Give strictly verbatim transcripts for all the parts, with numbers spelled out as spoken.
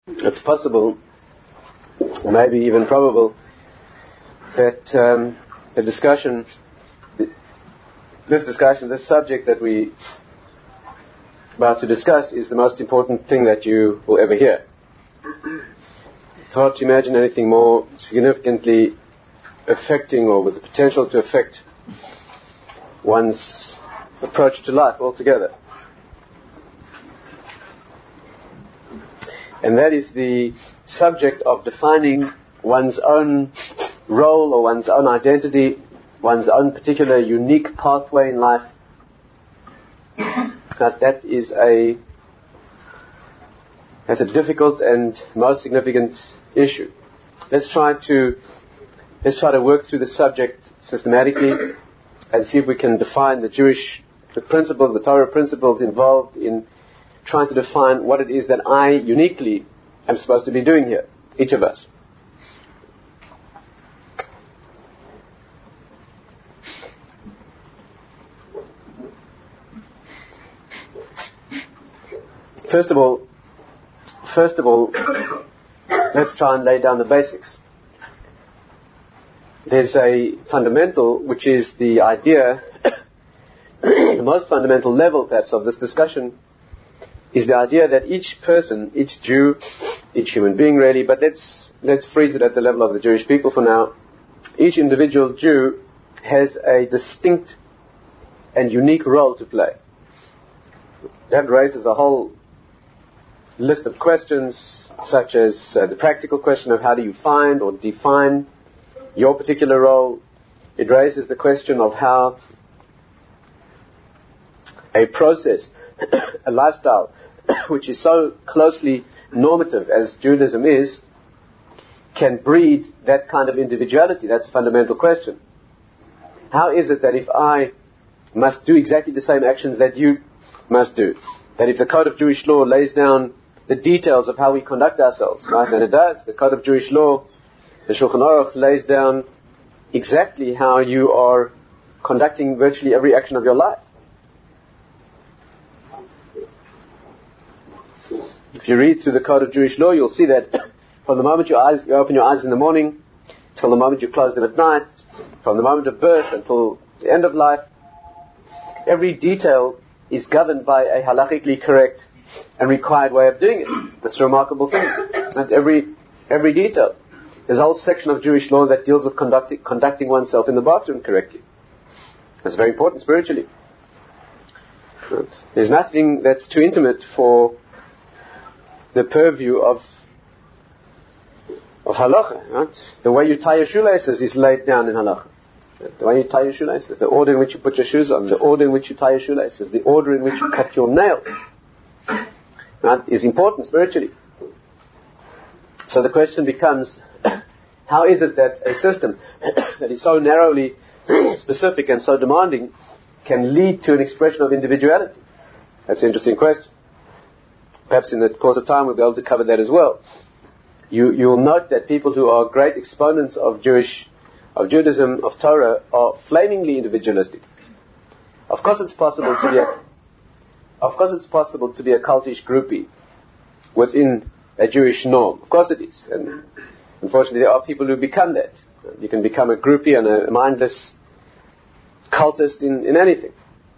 it's possible, maybe even probable, that um, the discussion, this discussion, this subject that we are about to discuss is the most important thing that you will ever hear. It's hard to imagine anything more significantly affecting or with the potential to affect one's approach to life altogether. And that is the subject of defining one's own role or one's own identity, one's own particular unique pathway in life. That that is a that's a difficult and most significant issue. Let's try to let's try to work through the subject systematically and see if we can define the Jewish the principles, the Torah principles involved in trying to define what it is that I uniquely am supposed to be doing here, each of us. First of all, first of all, let's try and lay down the basics. There's a fundamental, which is the idea, the most fundamental level, perhaps, of this discussion, is the idea that each person, each Jew, each human being really, but let's let's freeze it at the level of the Jewish people for now. Each individual Jew has a distinct and unique role to play. That raises a whole list of questions, such as uh, the practical question of how do you find or define your particular role. It raises the question of how a process, a lifestyle, which is so closely normative as Judaism is, can breed that kind of individuality. That's a fundamental question. How is it that if I must do exactly the same actions that you must do, that if the Code of Jewish Law lays down the details of how we conduct ourselves, right, and it does, the Code of Jewish Law, the Shulchan Aruch lays down exactly how you are conducting virtually every action of your life. If you read through the Code of Jewish Law, you'll see that from the moment your eyes, you open your eyes in the morning, till the moment you close them at night, from the moment of birth until the end of life, every detail is governed by a halachically correct and required way of doing it. That's a remarkable thing. And every every detail. There's a whole section of Jewish law that deals with conducting, conducting oneself in the bathroom correctly. That's very important spiritually. There's nothing that's too intimate for the purview of of halacha, right? The way you tie your shoelaces is laid down in halacha. The way you tie your shoelaces, the order in which you put your shoes on, the order in which you tie your shoelaces, the order in which you cut your nails, right, is important spiritually. So the question becomes, how is it that a system that is so narrowly specific and so demanding can lead to an expression of individuality? That's an interesting question. Perhaps in the course of time we'll be able to cover that as well. You, you'll note that people who are great exponents of Jewish, of Judaism, of Torah, are flamingly individualistic. Of course it's possible to be a, of course it's possible to be a cultish groupie within a Jewish norm. Of course it is. And unfortunately there are people who become that. You can become a groupie and a mindless cultist in, in anything.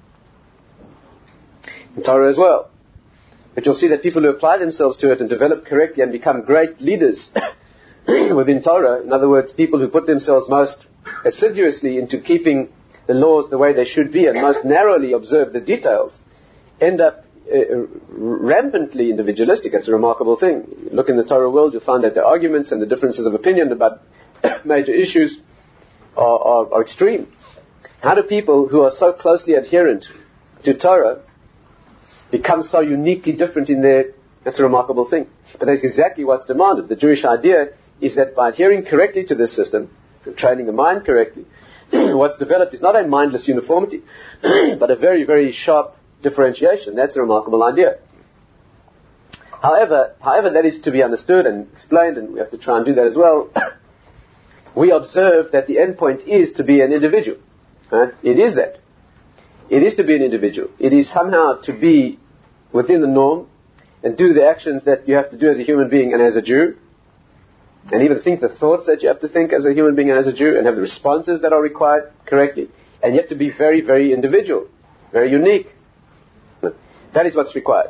In Torah as well. But you'll see that people who apply themselves to it and develop correctly and become great leaders within Torah, in other words, people who put themselves most assiduously into keeping the laws the way they should be and most narrowly observe the details, end up uh, rampantly individualistic. It's a remarkable thing. You look in the Torah world, you'll find that the arguments and the differences of opinion about major issues are, are, are extreme. How do people who are so closely adherent to Torah become so uniquely different in their... That's a remarkable thing. But that's exactly what's demanded. The Jewish idea is that by adhering correctly to this system, to training the mind correctly, what's developed is not a mindless uniformity, but a very, very sharp differentiation. That's a remarkable idea. However, however that is to be understood and explained, and we have to try and do that as well, we observe that the end point is to be an individual. Right? It is that. It is to be an individual. It is somehow to be within the norm and do the actions that you have to do as a human being and as a Jew, and even think the thoughts that you have to think as a human being and as a Jew, and have the responses that are required correctly, and yet to be very, very individual, very unique. That is what's required.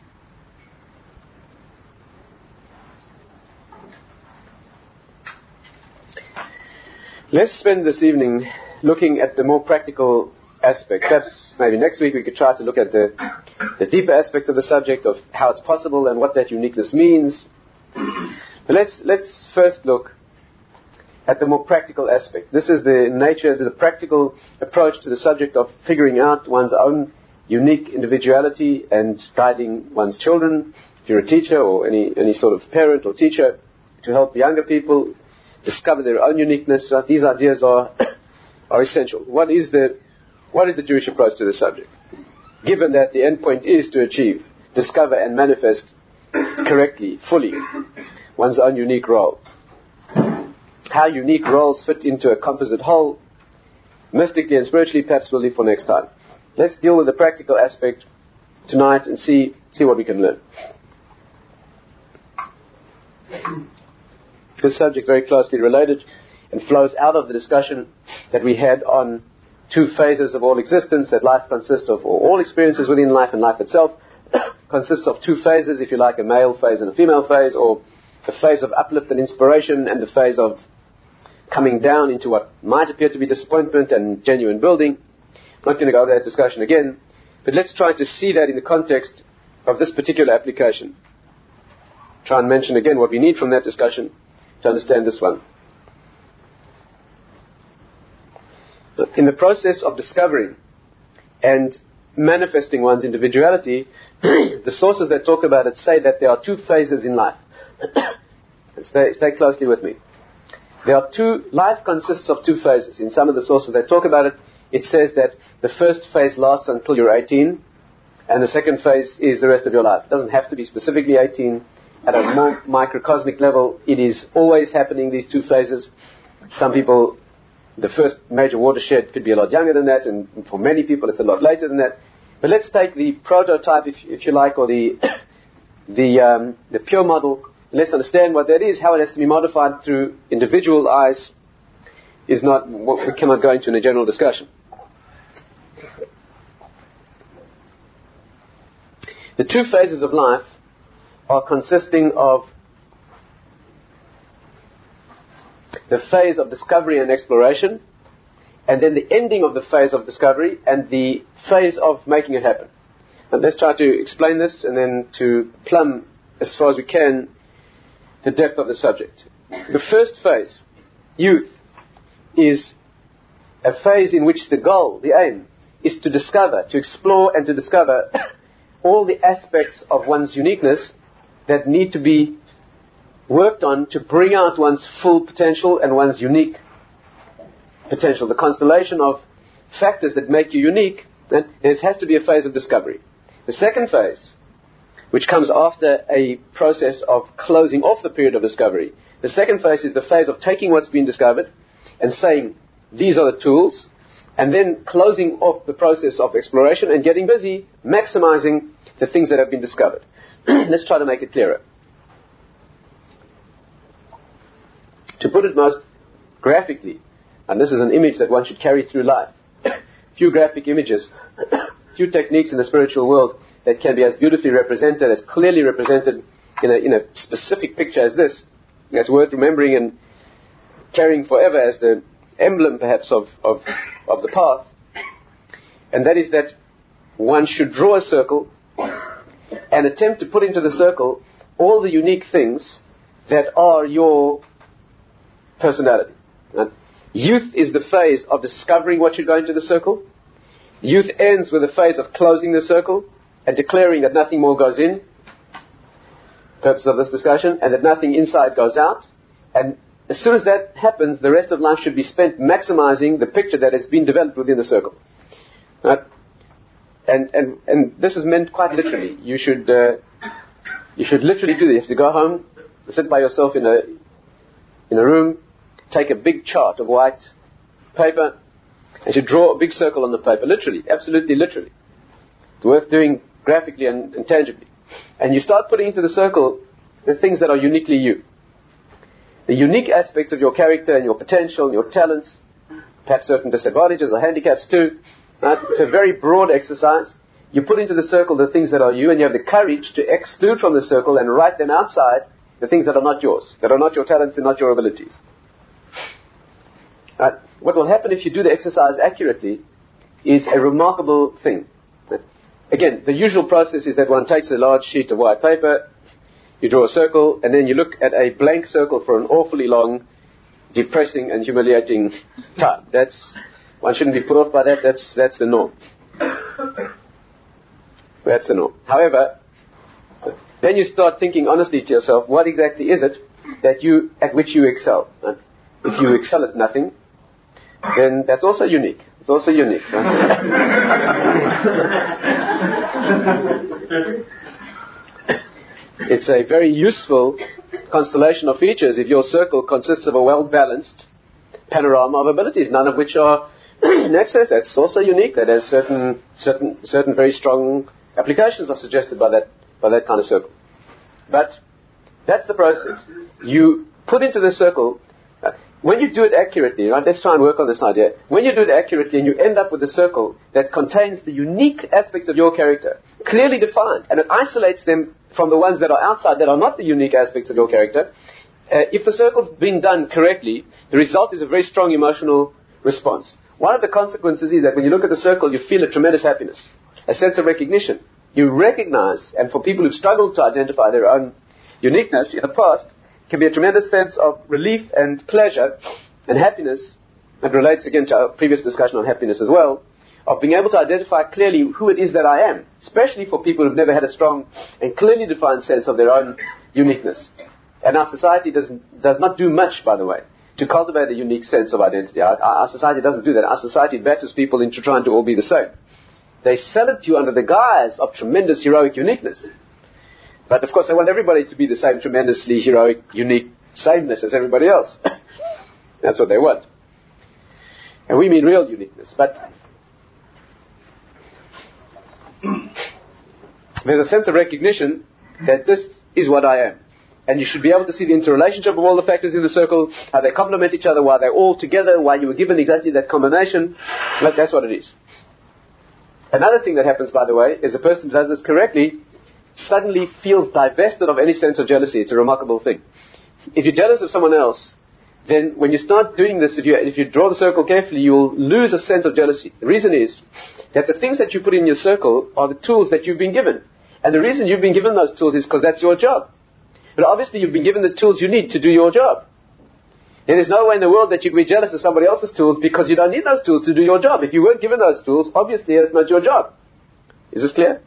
Let's spend this evening looking at the more practical aspect. Perhaps maybe next week we could try to look at the, the deeper aspect of the subject of how it's possible and what that uniqueness means. But let's, let's first look at the more practical aspect. This is the nature, the practical approach to the subject of figuring out one's own unique individuality and guiding one's children, if you're a teacher or any, any sort of parent or teacher, to help younger people discover their own uniqueness. Uh, these ideas are are essential. What is the what is the Jewish approach to the subject? Given that the end point is to achieve, discover and manifest correctly, fully, one's own unique role. How unique roles fit into a composite whole, mystically and spiritually, perhaps we'll leave for next time. Let's deal with the practical aspect tonight and see see what we can learn. This subject is very closely related and flows out of the discussion that we had on two phases of all existence, that life consists of, or all experiences within life and life itself consists of two phases, if you like, a male phase and a female phase, or the phase of uplift and inspiration and the phase of coming down into what might appear to be disappointment and genuine building. I'm not going to go over that discussion again, but let's try to see that in the context of this particular application. Try and mention again what we need from that discussion to understand this one. In the process of discovering and manifesting one's individuality, the sources that talk about it say that there are two phases in life. stay, stay closely with me. There are two, life consists of two phases. In some of the sources that talk about it, it says that the first phase lasts until you're eighteen, and the second phase is the rest of your life. It doesn't have to be specifically eighteen. At a more microcosmic level, it is always happening, these two phases. Some people, the first major watershed could be a lot younger than that, and for many people it's a lot later than that. But let's take the prototype, if, if you like, or the the, um, the pure model. Let's understand what that is. How it has to be modified through individual eyes is not what we cannot go into in a general discussion. The two phases of life are consisting of the phase of discovery and exploration, and then the ending of the phase of discovery and the phase of making it happen. And let's try to explain this and then to plumb, as far as we can, the depth of the subject. The first phase, youth, is a phase in which the goal, the aim, is to discover, to explore and to discover all the aspects of one's uniqueness that need to be worked on to bring out one's full potential and one's unique potential. The constellation of factors that make you unique, then there has to be a phase of discovery. The second phase, which comes after a process of closing off the period of discovery, the second phase is the phase of taking what's been discovered and saying, these are the tools, and then closing off the process of exploration and getting busy maximizing the things that have been discovered. Let's try to make it clearer. To put it most graphically, and this is an image that one should carry through life, few graphic images, few techniques in the spiritual world that can be as beautifully represented, as clearly represented in a, in a specific picture as this. That's worth remembering and carrying forever as the emblem, perhaps, of, of, of the path. And that is that one should draw a circle and attempt to put into the circle all the unique things that are your personality. Right? Youth is the phase of discovering what should go into the circle. Youth ends with the phase of closing the circle and declaring that nothing more goes in, purpose of this discussion, and that nothing inside goes out. And as soon as that happens, the rest of life should be spent maximizing the picture that has been developed within the circle. Right? And, and, and this is meant quite literally. You should, uh, you should literally do this. You have to go home, sit by yourself in a, in a room, take a big chart of white paper, and you draw a big circle on the paper. Literally, absolutely literally. It's worth doing graphically and, and tangibly. and you start putting into the circle the things that are uniquely you. The unique aspects of your character and your potential and your talents, perhaps certain disadvantages or handicaps too. Right? It's a very broad exercise. You put into the circle the things that are you, and you have the courage to exclude from the circle and write them outside the things that are not yours, that are not your talents and not your abilities. Right? What will happen if you do the exercise accurately is a remarkable thing. Again, the usual process is that one takes a large sheet of white paper, you draw a circle, and then you look at a blank circle for an awfully long, depressing and humiliating time. That's, one shouldn't be put off by that. That's, that's the norm. That's the norm. However, then you start thinking honestly to yourself, what exactly is it that you, at which you excel? Right? If you excel at nothing, then that's also unique. It's also unique. Right? It's a very useful constellation of features if your circle consists of a well-balanced panorama of abilities, none of which are in excess. That's also unique. That has certain, certain, certain very strong applications are suggested by that, by that kind of circle. But that's the process. You put into the circle, uh, when you do it accurately, right, let's try and work on this idea. When you do it accurately and you end up with a circle that contains the unique aspects of your character, clearly defined, and it isolates them from the ones that are outside, that are not the unique aspects of your character, uh, if the circle's been done correctly, the result is a very strong emotional response. One of the consequences is that when you look at the circle, you feel a tremendous happiness, a sense of recognition. You recognize, and for people who've struggled to identify their own uniqueness in the past, can be a tremendous sense of relief and pleasure and happiness. It relates again to our previous discussion on happiness as well, of being able to identify clearly who it is that I am, especially for people who've never had a strong and clearly defined sense of their own uniqueness. And our society does, does not do much, by the way, to cultivate a unique sense of identity. Our, our society doesn't do that. Our society batters people into trying to all be the same. They sell it to you under the guise of tremendous heroic uniqueness. But of course they want everybody to be the same tremendously heroic, unique sameness as everybody else. That's what they want. And we mean real uniqueness. But there's a sense of recognition that this is what I am. And you should be able to see the interrelationship of all the factors in the circle, how they complement each other, why they're all together, why you were given exactly that combination. But that's what it is. Another thing that happens, by the way, is a person who does this correctly suddenly feels divested of any sense of jealousy. It's a remarkable thing. If you're jealous of someone else, then when you start doing this, if you, if you draw the circle carefully, you'll lose a sense of jealousy. The reason is that the things that you put in your circle are the tools that you've been given. And the reason you've been given those tools is because that's your job. But obviously you've been given the tools you need to do your job. And there's no way in the world that you can be jealous of somebody else's tools because you don't need those tools to do your job. If you weren't given those tools, obviously it's not your job. Is this clear?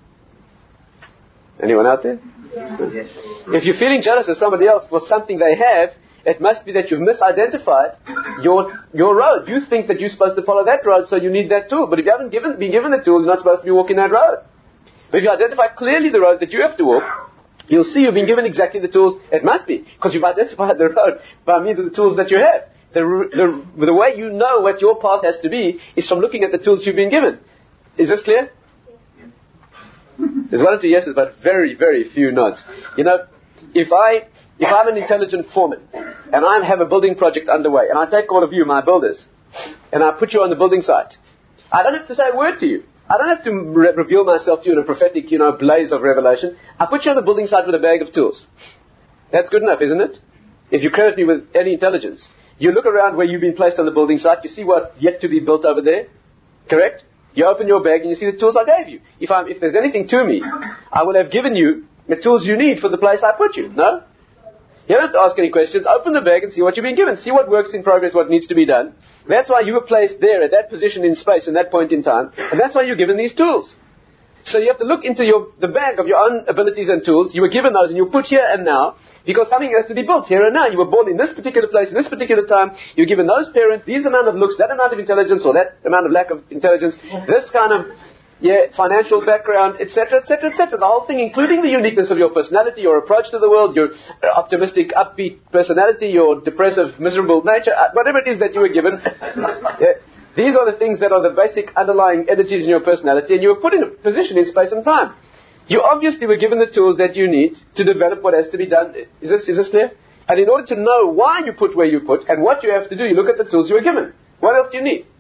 Anyone out there? Yes. If you're feeling jealous of somebody else for something they have, it must be that you've misidentified your your road. You think that you're supposed to follow that road, so you need that tool. But if you haven't given, been given the tool, you're not supposed to be walking that road. But if you identify clearly the road that you have to walk, you'll see you've been given exactly the tools. It must be, because you've identified the road by means of the tools that you have. The, the, the way you know what your path has to be is from looking at the tools you've been given. Is this clear? There's one or two yeses, but very, very few nods. You know, if I, if I'm an intelligent foreman, and I have a building project underway, and I take all of you, my builders, and I put you on the building site, I don't have to say a word to you. I don't have to re- reveal myself to you in a prophetic, you know, blaze of revelation. I put you on the building site with a bag of tools. That's good enough, isn't it? If you credit me with any intelligence. You look around where you've been placed on the building site, you see what's yet to be built over there. Correct? You open your bag and you see the tools I gave you. If I'm, if there's anything to me, I will have given you the tools you need for the place I put you. No? You don't have to ask any questions. Open the bag and see what you've been given. See what works in progress, what needs to be done. That's why you were placed there at that position in space in that point in time. And that's why you're given these tools. So you have to look into your, the bag of your own abilities and tools. You were given those and you put here and now because something has to be built here and now. You were born in this particular place, in this particular time. You're given those parents, these amount of looks, that amount of intelligence or that amount of lack of intelligence, this kind of yeah, financial background, et cetera, et cetera, et cetera. The whole thing, including the uniqueness of your personality, your approach to the world, your optimistic, upbeat personality, your depressive, miserable nature, whatever it is that you were given. Yeah. These are the things that are the basic underlying energies in your personality, and you were put in a position in space and time. You obviously were given the tools that you need to develop what has to be done. Is this, is this clear? And in order to know why you put where you put and what you have to do, you look at the tools you were given. What else do you need?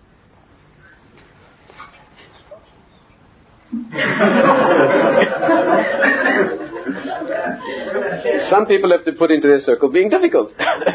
Some people have to put into their circle being difficult.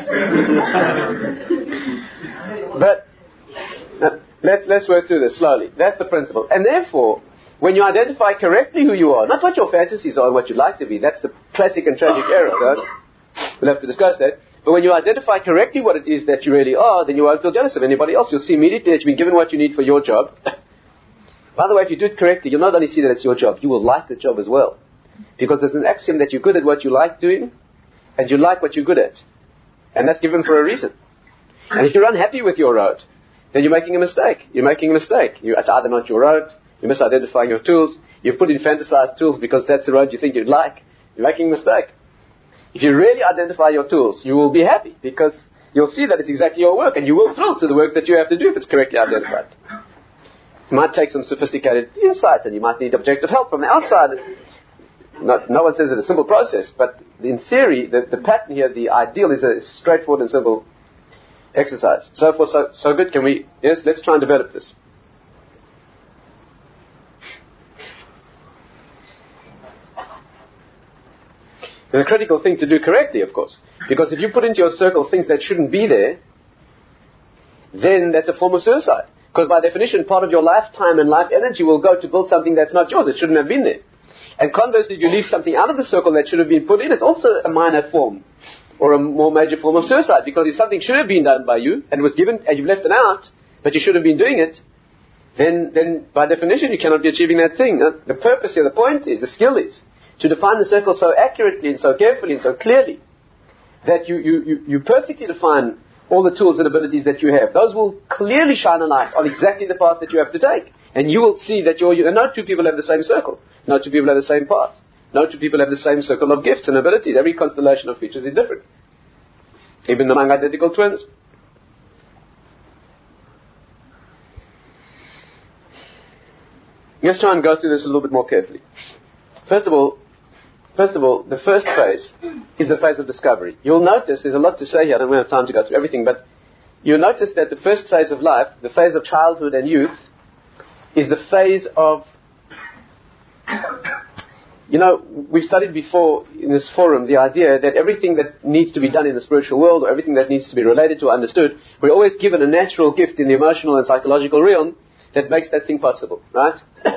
But uh, let's let's work through this slowly. That's the principle. And therefore, when you identify correctly who you are, not what your fantasies are and what you'd like to be, that's the classic and tragic error, right? We'll have to discuss that. But when you identify correctly what it is that you really are, then you won't feel jealous of anybody else. You'll see immediately that you've been given what you need for your job. By the way, if you do it correctly, you'll not only see that it's your job, you will like the job as well. Because there's an axiom that you're good at what you like doing, and you like what you're good at. And that's given for a reason. And if you're unhappy with your road, then you're making a mistake. You're making a mistake. You, it's either not your road, you're misidentifying your tools, you've put in fantasized tools because that's the road you think you'd like. You're making a mistake. If you really identify your tools, you will be happy, because you'll see that it's exactly your work, and you will thrill to the work that you have to do if it's correctly identified. It might take some sophisticated insight, and you might need objective help from the outside. Not, no one says it's a simple process, but in theory, the, the pattern here, the ideal is a straightforward and simple exercise. So far, so, so good. Can we, yes, let's try and develop this. It's a critical thing to do correctly, of course. Because if you put into your circle things that shouldn't be there, then that's a form of suicide. Because by definition, part of your lifetime and life energy will go to build something that's not yours. It shouldn't have been there. And conversely, if you leave something out of the circle that should have been put in, it's also a minor form or a more major form of suicide. Because if something should have been done by you and was given, and you've left it out, but you should have been doing it, then, then by definition, you cannot be achieving that thing. Uh, the purpose here, the point is, the skill is, to define the circle so accurately and so carefully and so clearly that you, you, you, you perfectly define all the tools and abilities that you have. Those will clearly shine a light on exactly the path that you have to take. And you will see that you're, and no two people have the same circle. No two people have the same path. No two people have the same circle of gifts and abilities. Every constellation of features is different. Even among identical twins. Let's try and go through this a little bit more carefully. First of all, First of all, the first phase is the phase of discovery. You'll notice, there's a lot to say here, I don't have time to go through everything, but you'll notice that the first phase of life, the phase of childhood and youth, is the phase of, you know, we've studied before in this forum the idea that everything that needs to be done in the spiritual world, or everything that needs to be related to or understood, we're always given a natural gift in the emotional and psychological realm that makes that thing possible, right?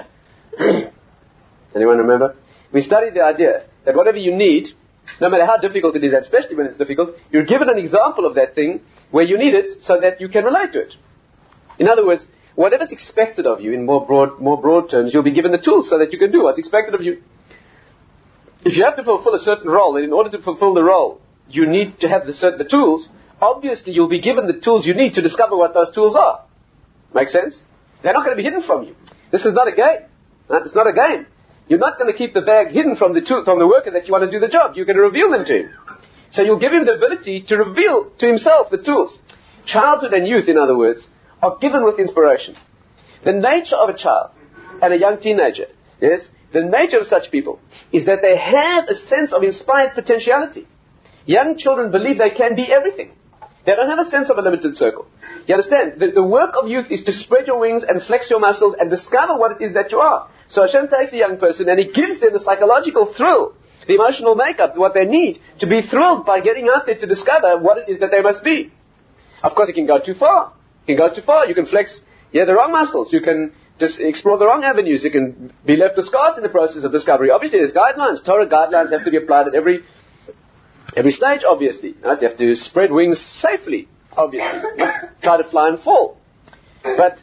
Anyone remember? We studied the idea that whatever you need, no matter how difficult it is, especially when it's difficult, you're given an example of that thing where you need it so that you can relate to it. In other words, whatever's expected of you in more broad, more broad terms, you'll be given the tools so that you can do what's expected of you. If you have to fulfill a certain role, and in order to fulfill the role, you need to have the, certain, the tools, obviously you'll be given the tools you need to discover what those tools are. Make sense? They're not going to be hidden from you. This is not a game. Right? It's not a game. You're not going to keep the bag hidden from the tool, from the worker that you want to do the job. You're going to reveal them to him. So you'll give him the ability to reveal to himself the tools. Childhood and youth, in other words, are given with inspiration. The nature of a child and a young teenager, yes, the nature of such people is that they have a sense of inspired potentiality. Young children believe they can be everything. They don't have a sense of a limited circle. You understand? The, the work of youth is to spread your wings and flex your muscles and discover what it is that you are. So Hashem takes a young person and He gives them the psychological thrill, the emotional makeup, what they need to be thrilled by getting out there to discover what it is that they must be. Of course, it can go too far. You can go too far. You can flex, yeah, the wrong muscles. You can just explore the wrong avenues. You can be left with scars in the process of discovery. Obviously, there's guidelines. Torah guidelines have to be applied at every every stage, obviously. Right? You have to spread wings safely, obviously. Try to fly and fall. But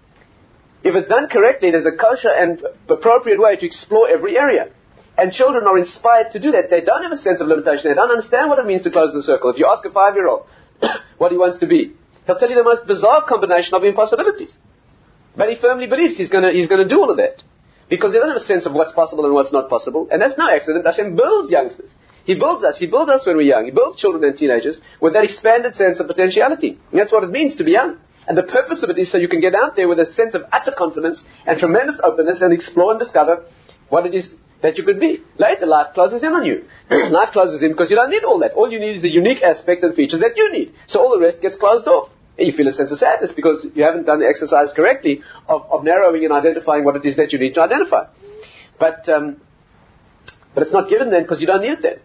if it's done correctly, there's a kosher and appropriate way to explore every area. And children are inspired to do that. They don't have a sense of limitation. They don't understand what it means to close the circle. If you ask a five-year-old what he wants to be, he'll tell you the most bizarre combination of impossibilities. But he firmly believes he's going to he's going to do all of that. Because he doesn't have a sense of what's possible and what's not possible. And that's no accident. Hashem builds youngsters. He builds us. He builds us when we're young. He builds children and teenagers with that expanded sense of potentiality. And that's what it means to be young. And the purpose of it is so you can get out there with a sense of utter confidence and tremendous openness and explore and discover what it is that you could be. Later, life closes in on you. Life closes in because you don't need all that. All you need is the unique aspects and features that you need. So all the rest gets closed off. And you feel a sense of sadness because you haven't done the exercise correctly of, of narrowing and identifying what it is that you need to identify. But, um, but it's not given then because you don't need it then.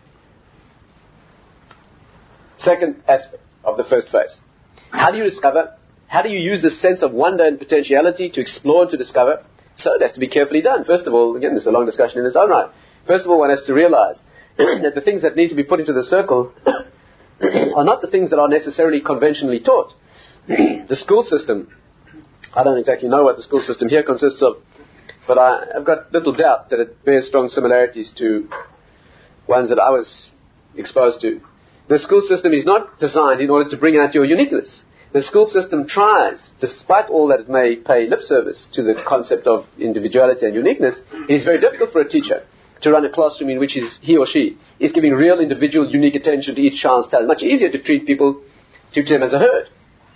Second aspect of the first phase. How do you discover? How do you use this sense of wonder and potentiality to explore and to discover? So it has to be carefully done. First of all, again, this is a long discussion in its own right. First of all, one has to realize that the things that need to be put into the circle are not the things that are necessarily conventionally taught. The school system, I don't exactly know what the school system here consists of, but I, I've got little doubt that it bears strong similarities to ones that I was exposed to. The school system is not designed in order to bring out your uniqueness. The school system tries, despite all that it may pay lip service to the concept of individuality and uniqueness, it is very difficult for a teacher to run a classroom in which is, he or she is giving real individual unique attention to each child's talent. Much easier to treat people, treat them as a herd.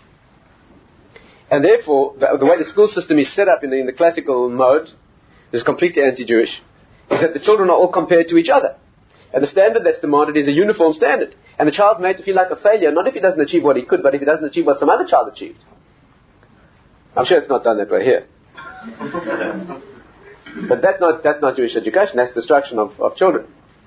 And therefore, the, the way the school system is set up in the, in the classical mode, which is completely anti-Jewish, is that the children are all compared to each other. And the standard that's demanded is a uniform standard. And the child's made to feel like a failure, not if he doesn't achieve what he could, but if he doesn't achieve what some other child achieved. I'm sure it's not done that way here. But that's not, that's not Jewish education, that's destruction of, of children.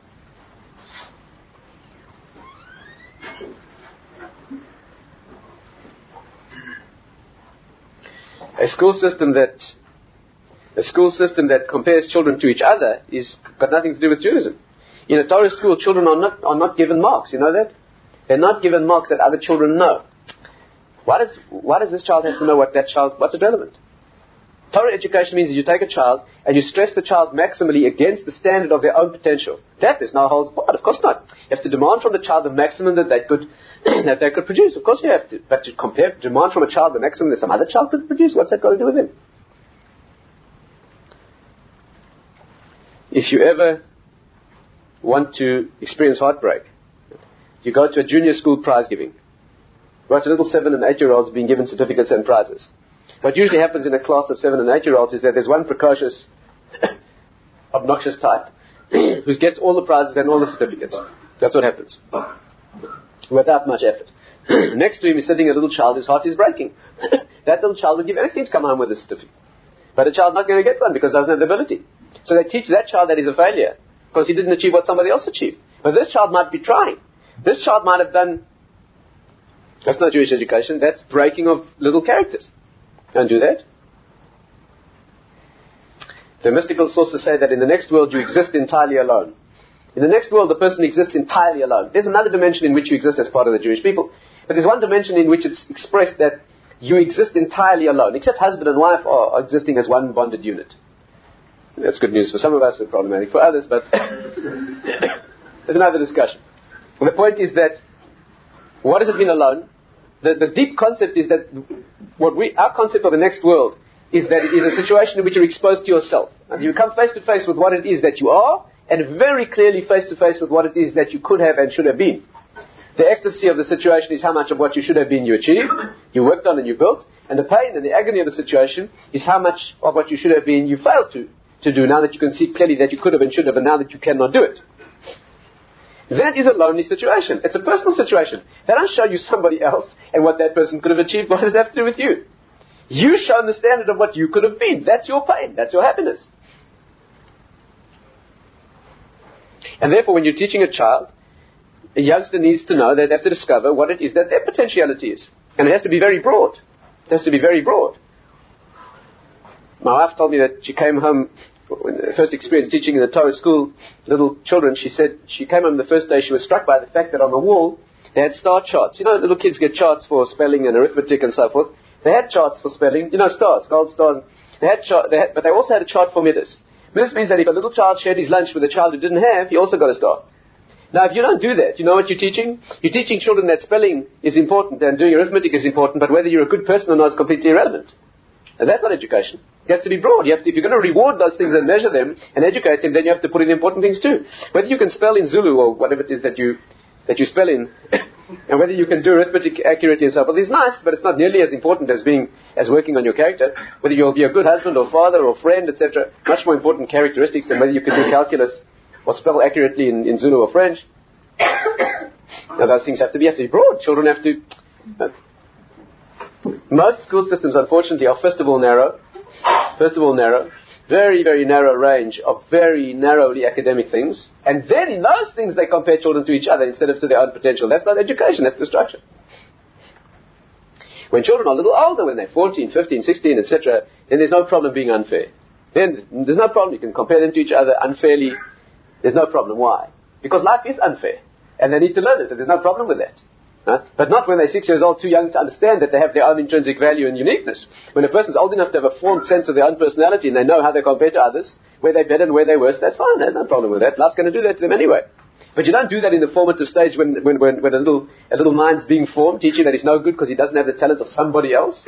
A school system that a school system that compares children to each other is got nothing to do with Judaism. In a Torah school, children are not are not given marks. You know that? They're not given marks that other children know. Why does why does this child have to know what that child? What's it relevant? Torah education means that you take a child and you stress the child maximally against the standard of their own potential. That is now holds part. Of course not. You have to demand from the child the maximum that they could that they could produce. Of course you have to. But to compare, demand from a child the maximum that some other child could produce, what's that got to do with him? If you ever want to experience heartbreak, you go to a junior school prize giving. Watch little seven and eight year olds being given certificates and prizes. What usually happens in a class of seven and eight year olds is that there's one precocious, obnoxious type who gets all the prizes and all the certificates. That's what happens. Without much effort. Next to him is sitting a little child whose heart is breaking. That little child would give anything to come home with a certificate. But a child's not going to get one because he doesn't have the ability. So they teach that child that he's a failure because he didn't achieve what somebody else achieved. But this child might be trying. This child might have done... That's not Jewish education. That's breaking of little characters. Don't do that. The mystical sources say that in the next world you exist entirely alone. In the next world the person exists entirely alone. There's another dimension in which you exist as part of the Jewish people. But there's one dimension in which it's expressed that you exist entirely alone. Except husband and wife are, are existing as one bonded unit. That's good news for some of us and problematic for others, but there's another discussion. And the point is that what does it mean alone? The, the deep concept is that what we, our concept of the next world is that it is a situation in which you're exposed to yourself. And you come face to face with what it is that you are, and very clearly face to face with what it is that you could have and should have been. The ecstasy of the situation is how much of what you should have been you achieved, you worked on and you built, and the pain and the agony of the situation is how much of what you should have been you failed to, to do now that you can see clearly that you could have and should have, and now that you cannot do it. That is a lonely situation. It's a personal situation. They don't show you somebody else and what that person could have achieved. What does that have to do with you? You've shown the standard of what you could have been. That's your pain. That's your happiness. And therefore, when you're teaching a child, a youngster needs to know that they have to discover what it is that their potentiality is. And it has to be very broad. It has to be very broad. My wife told me that she came home, when the first experience teaching in the Torah school, little children, she said she came home the first day, she was struck by the fact that on the wall they had star charts. You know, little kids get charts for spelling and arithmetic and so forth. They had charts for spelling, you know, stars, gold stars. They had, chart, they had but they also had a chart for midas. Midas means that if a little child shared his lunch with a child who didn't have, he also got a star. Now, if you don't do that, you know what you're teaching? You're teaching children that spelling is important and doing arithmetic is important, but whether you're a good person or not is completely irrelevant. And that's not education. It has to be broad. You have to, if you're going to reward those things and measure them and educate them, then you have to put in important things too. Whether you can spell in Zulu or whatever it is that you that you spell in, and whether you can do arithmetic accurately and so forth is nice, but it's not nearly as important as being, as working on your character. Whether you'll be a good husband or father or friend, et cetera. Much more important characteristics than whether you can do calculus or spell accurately in, in Zulu or French. Now those things have to be, have to be broad. Children have to... Uh, most school systems, unfortunately, are first of all narrow. First of all narrow. Very, very narrow range of very narrowly academic things. And then in those things they compare children to each other instead of to their own potential. That's not education, that's destruction. When children are a little older, when they're fourteen, fifteen, sixteen, et cetera, then there's no problem being unfair. Then there's no problem. You can compare them to each other unfairly. There's no problem. Why? Because life is unfair. And they need to learn it, and there's no problem with that. Huh? But not when they're six years old, too young to understand that they have their own intrinsic value and uniqueness. When a person's old enough to have a formed sense of their own personality and they know how they compare to others, where they're better and where they're worse, that's fine. There's no problem with that. Life's going to do that to them anyway. But you don't do that in the formative stage when, when, when, when a little a little mind's being formed, teaching that he's no good because he doesn't have the talent of somebody else.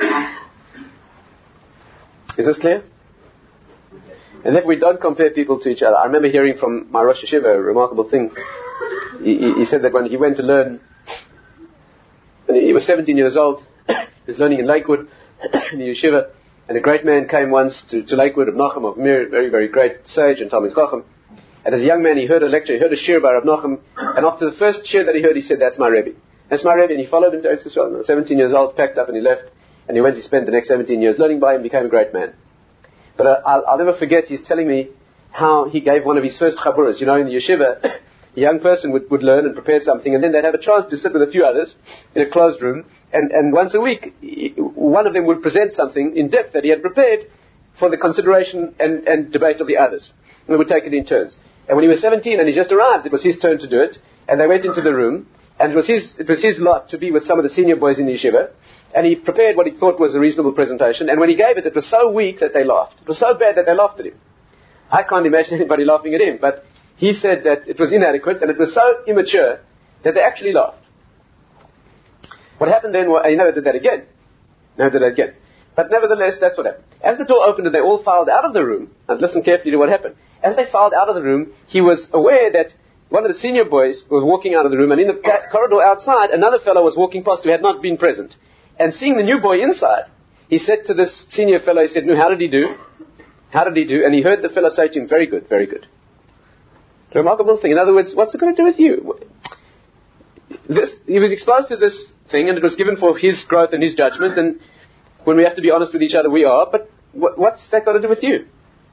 Is this clear? And if we don't compare people to each other, I remember hearing from my Rosh Yeshiva a remarkable thing. He, he, he said that when he went to learn, when he was seventeen years old, he was learning in Lakewood, in the yeshiva, and a great man came once to, to Lakewood, of Nachum, of Mir, very, very great sage and Talmid Chacham. And as a young man, he heard a lecture, he heard a shir by Rav Nachum, and after the first shir that he heard, he said, "That's my Rebbe. That's my Rebbe," and he followed him to Eretz Yisrael. seventeen years old, packed up and he left, and he went to spend the next seventeen years learning by him, became a great man. But uh, I'll, I'll never forget, he's telling me how he gave one of his first chaburas. You know, in the yeshiva, a young person would, would learn and prepare something, and then they'd have a chance to sit with a few others in a closed room, and, and once a week, he, one of them would present something in depth that he had prepared for the consideration and, and debate of the others. And they would take it in turns. And when he was seventeen and he just arrived, it was his turn to do it, and they went into the room, and it was his, it was his lot to be with some of the senior boys in the yeshiva, and he prepared what he thought was a reasonable presentation, and when he gave it, it was so weak that they laughed. It was so bad that they laughed at him. I can't imagine anybody laughing at him, but he said that it was inadequate, and it was so immature that they actually laughed. What happened then, well, he never did that again. Never did that again. But nevertheless, that's what happened. As the door opened and they all filed out of the room, and listen carefully to what happened. As they filed out of the room, he was aware that one of the senior boys was walking out of the room, and in the corridor outside, another fellow was walking past who had not been present. And seeing the new boy inside, he said to this senior fellow, he said, "No, how did he do? How did he do?" And he heard the fellow say to him, "Very good, very good." A remarkable thing. In other words, what's it going to do with you? This, he was exposed to this thing, and it was given for his growth and his judgment, and when we have to be honest with each other, we are, but what, what's that got to do with you?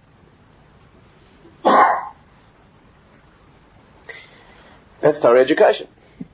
That's Torah education.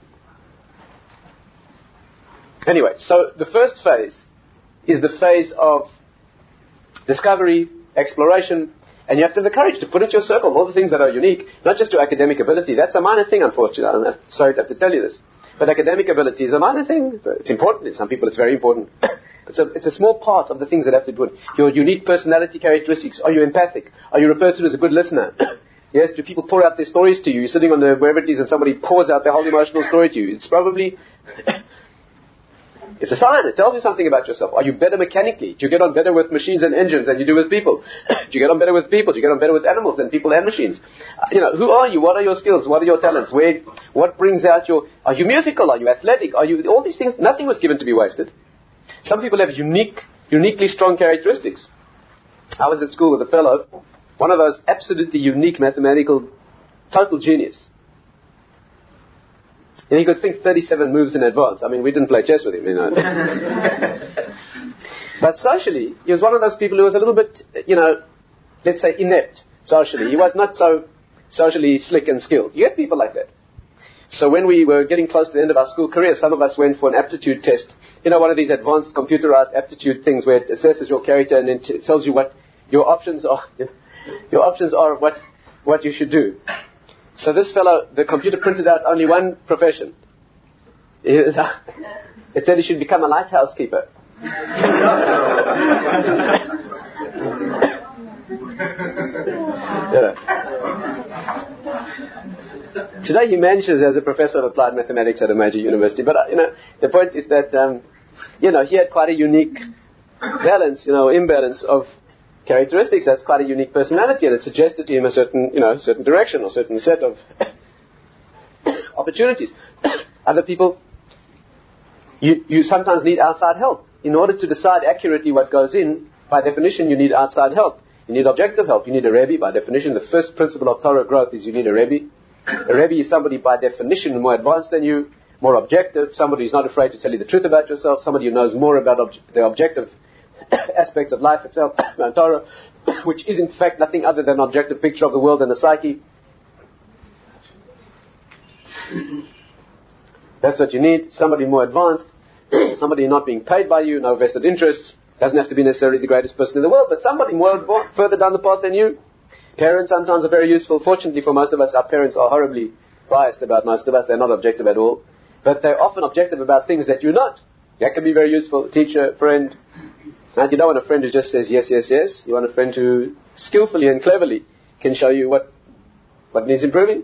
Anyway, so the first phase is the phase of discovery, exploration, and you have to have the courage to put into your circle all the things that are unique, not just your academic ability. That's a minor thing, unfortunately. I don't have to, sorry to have to tell you this. But academic ability is a minor thing. It's, a, it's important. In some people it's very important. It's a, it's a small part of the things that have to do with your unique personality characteristics. Are you empathic? Are you a person who's a good listener? Yes, do people pour out their stories to you? You're sitting on the wherever it is and somebody pours out their whole emotional story to you. It's probably... It's a sign. It tells you something about yourself. Are you better mechanically? Do you get on better with machines and engines than you do with people? Do you get on better with people? Do you get on better with animals than people and machines? Uh, you know, who are you? What are your skills? What are your talents? Where, what brings out your... Are you musical? Are you athletic? Are you... All these things, nothing was given to be wasted. Some people have unique, uniquely strong characteristics. I was at school with a fellow, one of those absolutely unique mathematical, total genius. And he could think thirty-seven moves in advance. I mean, we didn't play chess with him, you know. But socially, he was one of those people who was a little bit, you know, let's say inept socially. He was not so socially slick and skilled. You get people like that. So when we were getting close to the end of our school career, some of us went for an aptitude test. You know, one of these advanced computerized aptitude things where it assesses your character and it t- tells you what your options are. Your options are what, what you should do. So this fellow, the computer printed out only one profession. It said he should become a lighthouse keeper. You know. Today he manages as a professor of applied mathematics at a major university. But, uh, you know, the point is that, um, you know, he had quite a unique balance, you know, imbalance of characteristics. That's quite a unique personality, and it suggested to him a certain, you know, certain direction or certain set of opportunities. Other people, you, you sometimes need outside help. In order to decide accurately what goes in, by definition, you need outside help. You need objective help. You need a Rebbe. By definition, the first principle of Torah growth is you need a Rebbe. A Rebbe is somebody, by definition, more advanced than you, more objective, somebody who's not afraid to tell you the truth about yourself, somebody who knows more about obj- the objective aspects of life itself, Torah, which is in fact nothing other than an objective picture of the world and the psyche. That's what you need. Somebody more advanced, somebody not being paid by you, no vested interests. Doesn't have to be necessarily the greatest person in the world, but somebody more further down the path than you. Parents sometimes are very useful. Fortunately for most of us, our parents are horribly biased about most of us. They're not objective at all. But they're often objective about things that you're not. That can be very useful. Teacher, friend. And you don't want a friend who just says yes, yes, yes. You want a friend who skillfully and cleverly can show you what, what needs improving.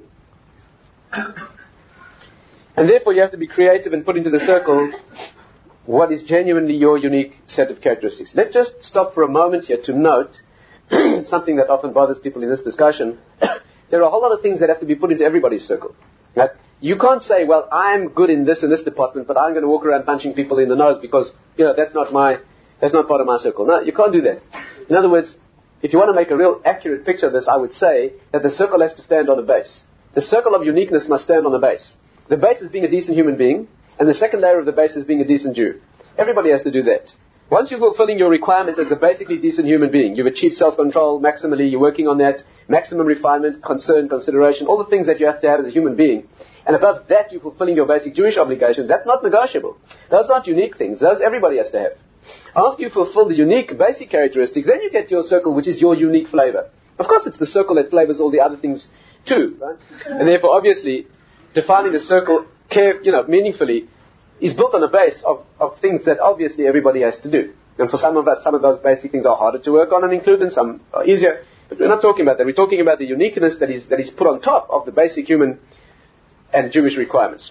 And therefore you have to be creative and put into the circle what is genuinely your unique set of characteristics. Let's just stop for a moment here to note something that often bothers people in this discussion. There are a whole lot of things that have to be put into everybody's circle. Right? You can't say, well, I'm good in this and this department, but I'm going to walk around punching people in the nose because, you know, that's not my, that's not part of my circle. No, you can't do that. In other words, if you want to make a real accurate picture of this, I would say that the circle has to stand on a base. The circle of uniqueness must stand on a base. The base is being a decent human being, and the second layer of the base is being a decent Jew. Everybody has to do that. Once you're fulfilling your requirements as a basically decent human being, you've achieved self-control maximally, you're working on that, maximum refinement, concern, consideration, all the things that you have to have as a human being. And above that, you're fulfilling your basic Jewish obligation. That's not negotiable. Those aren't unique things. Those everybody has to have. After you fulfill the unique basic characteristics, then you get to your circle, which is your unique flavor. Of course, it's the circle that flavors all the other things too, right? And therefore, obviously, defining the circle, care, you know, meaningfully, is built on a base of, of things that obviously everybody has to do. And for some of us, some of those basic things are harder to work on and include, and some are easier. But we're not talking about that. We're talking about the uniqueness that is that is put on top of the basic human and Jewish requirements.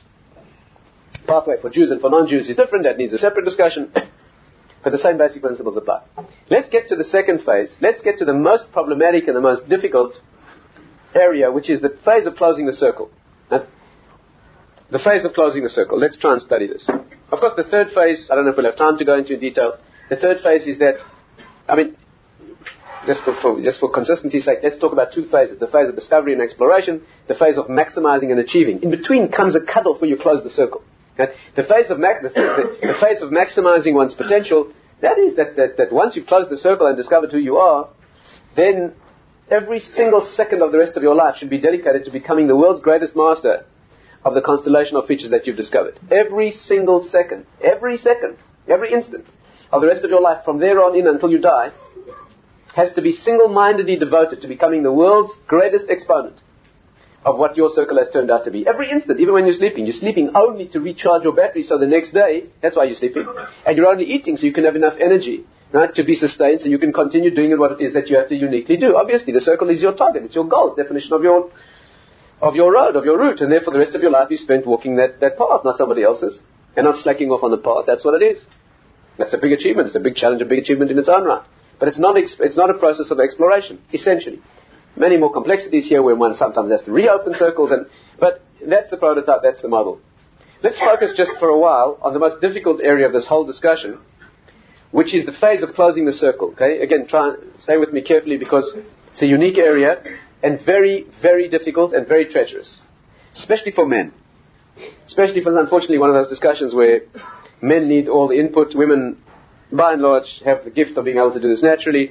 Pathway for Jews and for non-Jews is different. That needs a separate discussion. But the same basic principles apply. Let's get to the second phase. Let's get to the most problematic and the most difficult area, which is the phase of closing the circle. Now, the phase of closing the circle. Let's try and study this. Of course, the third phase, I don't know if we'll have time to go into in detail. The third phase is that, I mean, just for, for, just for consistency's sake, let's talk about two phases. The phase of discovery and exploration, the phase of maximizing and achieving. In between comes a cutoff where you close the circle. Okay? The phase of ma- the, the, the phase of maximizing one's potential, that is that, that, that once you've closed the circle and discovered who you are, then every single second of the rest of your life should be dedicated to becoming the world's greatest master of the constellation of features that you've discovered. Every single second, every second, every instant of the rest of your life from there on in until you die has to be single-mindedly devoted to becoming the world's greatest exponent of what your circle has turned out to be. Every instant, even when you're sleeping. You're sleeping only to recharge your battery so the next day, that's why you're sleeping, and you're only eating so you can have enough energy, right, to be sustained so you can continue doing what it is that you have to uniquely do. Obviously, the circle is your target. It's your goal, definition of your of your road, of your route, and therefore the rest of your life you spent walking that, that path, not somebody else's, and not slacking off on the path. That's what it is. That's a big achievement. It's a big challenge, a big achievement in its own right. But it's not, ex- it's not a process of exploration, essentially. Many more complexities here where one sometimes has to reopen circles, and but that's the prototype, that's the model. Let's focus just for a while on the most difficult area of this whole discussion, which is the phase of closing the circle. Okay, again, try and stay with me carefully because it's a unique area and very, very difficult and very treacherous, especially for men. Especially for, unfortunately, one of those discussions where men need all the input. Women, by and large, have the gift of being able to do this naturally.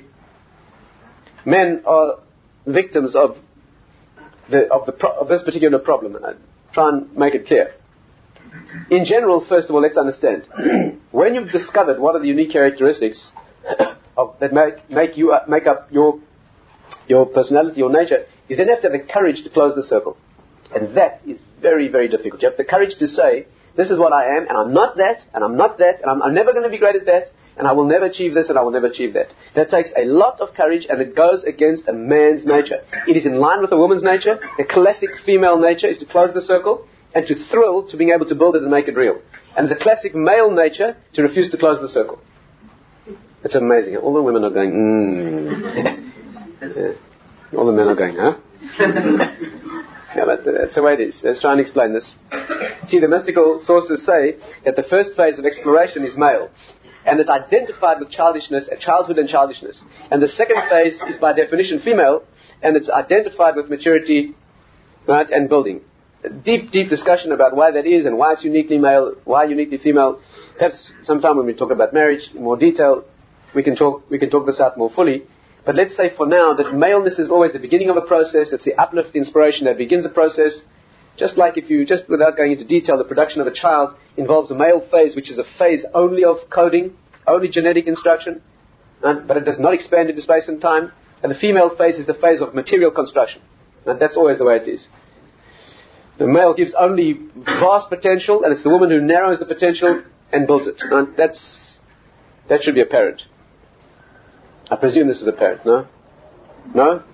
Men are victims of the of the pro- of this particular problem, and I try and make it clear. In general, first of all, let's understand when you've discovered what are the unique characteristics of, that make make you uh, make up your your personality, your nature, you then have to have the courage to close the circle, and that is very, very difficult. You have the courage to say, "This is what I am, and I'm not that, and I'm not that, and I'm, I'm never going to be great at that." And I will never achieve this, and I will never achieve that. That takes a lot of courage, and it goes against a man's nature. It is in line with a woman's nature. The classic female nature is to close the circle and to thrill to being able to build it and make it real. And the classic male nature to refuse to close the circle. It's amazing. All the women are going, mm. Yeah. All the men are going, huh? Yeah, but that's the way it is. Let's try and explain this. See, the mystical sources say that the first phase of exploration is male, and it's identified with childishness, childhood and childishness. And the second phase is by definition female, and it's identified with maturity, right, and building. A deep, deep discussion about why that is and why it's uniquely male, why uniquely female. Perhaps sometime when we talk about marriage in more detail, we can talk, we can talk this out more fully. But let's say for now that maleness is always the beginning of a process. It's the uplift, the inspiration that begins a process. Just like if you, just without going into detail, the production of a child involves a male phase, which is a phase only of coding, only genetic instruction, and, but it does not expand into space and time. And the female phase is the phase of material construction. And that's always the way it is. The male gives only vast potential, and it's the woman who narrows the potential and builds it. And that's, that should be apparent. I presume this is apparent, no? No?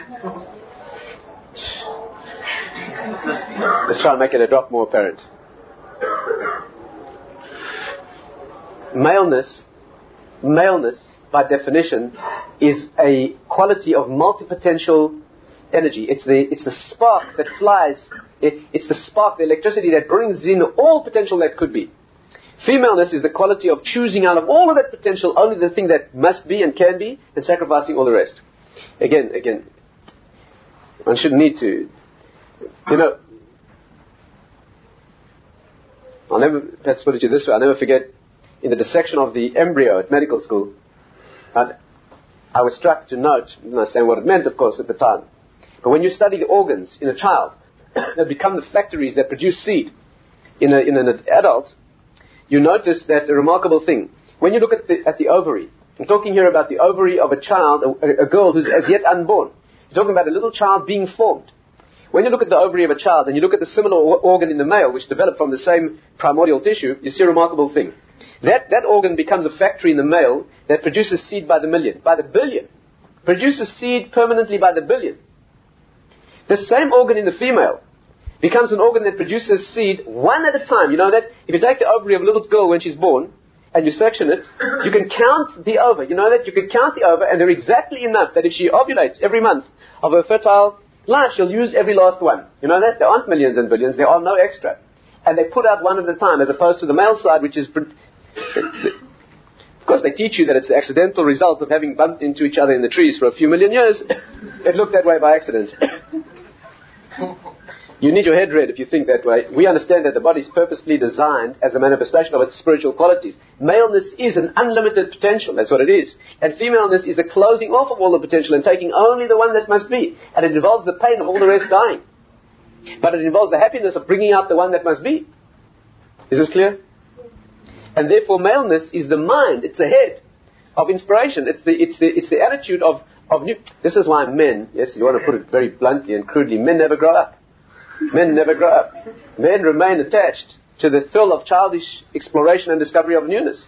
Let's try and make it a drop more apparent. Maleness, maleness, by definition, is a quality of multi-potential energy. It's the, it's the spark that flies, it, it's the spark, the electricity that brings in all potential that could be. Femaleness is the quality of choosing out of all of that potential only the thing that must be and can be, and sacrificing all the rest. Again, again, one shouldn't need to, you know, I'll never, let's put it to you this way, I'll never forget, in the dissection of the embryo at medical school, I, I was struck to note, I didn't understand what it meant, of course, at the time, but when you study the organs in a child that become the factories that produce seed in, a, in an adult, you notice that a remarkable thing. When you look at the, at the ovary, I'm talking here about the ovary of a child, a, a girl who's as yet unborn. You're talking about a little child being formed. When you look at the ovary of a child and you look at the similar or- organ in the male, which developed from the same primordial tissue, you see a remarkable thing. That, that organ becomes a factory in the male that produces seed by the million, by the billion. Produces seed permanently by the billion. The same organ in the female becomes an organ that produces seed one at a time. You know that? If you take the ovary of a little girl when she's born, and you section it, you can count the ova. You know that? You can count the ova, and they're exactly enough that if she ovulates every month of her fertile life, she'll use every last one. You know that? There aren't millions and billions. There are no extra. And they put out one at a time, as opposed to the male side, which is... Of course, they teach you that it's the accidental result of having bumped into each other in the trees for a few million years. It looked that way by accident. You need your head read if you think that way. We understand that the body is purposefully designed as a manifestation of its spiritual qualities. Maleness is an unlimited potential. That's what it is. And femaleness is the closing off of all the potential and taking only the one that must be. And it involves the pain of all the rest dying. But it involves the happiness of bringing out the one that must be. Is this clear? And therefore maleness is the mind. It's the head of inspiration. It's the, it's the, it's the attitude of, of new... This is why men, yes, you want to put it very bluntly and crudely, men never grow up. Men never grow up. Men remain attached to the thrill of childish exploration and discovery of newness.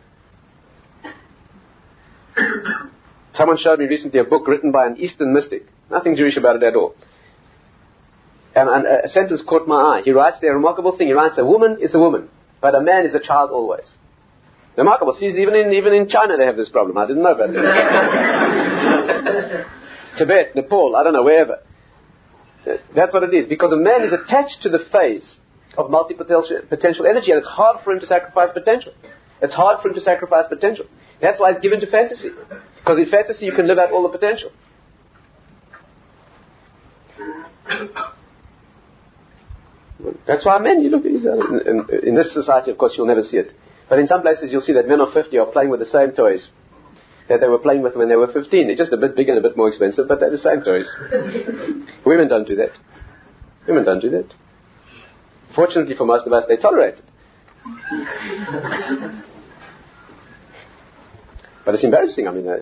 Someone showed me recently a book written by an Eastern mystic. Nothing Jewish about it at all. And, and a sentence caught my eye. He writes there a remarkable thing. He writes, a woman is a woman, but a man is a child always. Remarkable. See, even in, even in China they have this problem. I didn't know about it. Tibet, Nepal, I don't know, wherever. That's what it is. Because a man is attached to the phase of multi-potential energy, and it's hard for him to sacrifice potential. It's hard for him to sacrifice potential. That's why it's given to fantasy. Because in fantasy you can live out all the potential. That's why men, you look at in, in, in this society, of course, you'll never see it. But in some places you'll see that men of fifty are playing with the same toys that they were playing with when they were fifteen. They're just a bit bigger and a bit more expensive, but they're the same toys. Women don't do that. Women don't do that. Fortunately for most of us, they tolerate it. But it's embarrassing, I mean. Uh,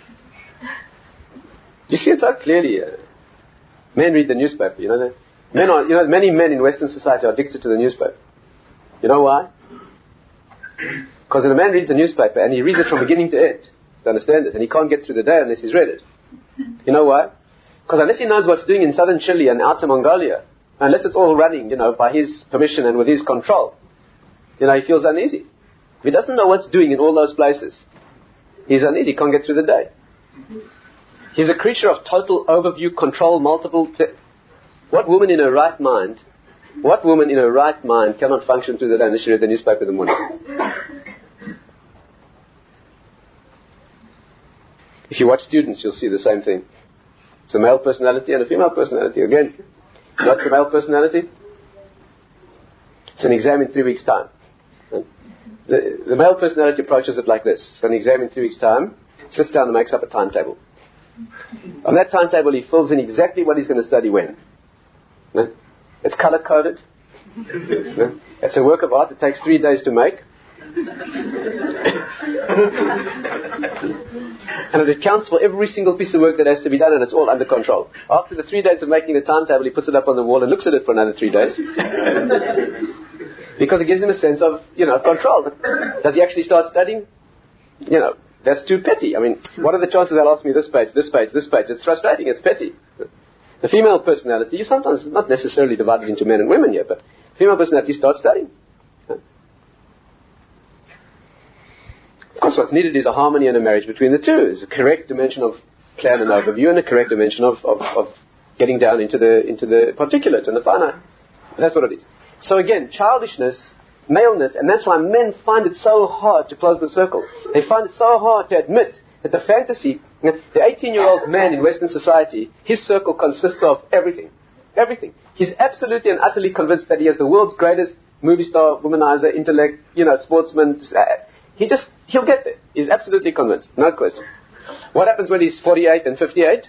you see it so clearly. Uh, men read the newspaper, you know that? Men are, you know, many men in Western society are addicted to the newspaper. You know why? Because when a man reads the newspaper, and he reads it from beginning to end, to understand it, and he can't get through the day unless he's read it. You know why? Because unless he knows what's doing in southern Chile and outer Mongolia, unless it's all running, you know, by his permission and with his control, you know, he feels uneasy. If he doesn't know what's doing in all those places, he's uneasy, can't get through the day. He's a creature of total overview, control, multiple... Th- What woman in her right mind, what woman in her right mind cannot function through the day unless she read the newspaper in the morning? If you watch Students, you'll see the same thing. It's a male personality and a female personality. Again, what's a male personality? It's an exam in three weeks' time. The, the male personality approaches it like this. For an exam in three weeks' time, sits down and makes up a timetable. On that timetable, he fills in exactly what he's going to study when. It's color-coded. It's a work of art. It takes three days to make. And it accounts for every single piece of work that has to be done, and it's all under control. After the three days of making the timetable, he puts it up on the wall and looks at it for another three days. Because it gives him a sense of, you know, control. Does he actually start studying? You know, that's too petty. I mean, what are the chances they'll ask me this page, this page, this page? It's frustrating, it's petty. The female personality, you sometimes, it's not necessarily divided into men and women yet, but female personality starts studying. Of course, what's needed is a harmony and a marriage between the two. There's a correct dimension of plan and overview and a correct dimension of, of, of getting down into the into the particulate and the finite. That's what it is. So again, childishness, maleness, and that's why men find it so hard to close the circle. They find it so hard to admit that the fantasy, the eighteen-year-old man in Western society, his circle consists of everything. Everything. He's absolutely and utterly convinced that he has the world's greatest movie star, womanizer, intellect, you know, sportsman. He just, he'll get there. He's absolutely convinced. No question. What happens when he's forty-eight and fifty-eight?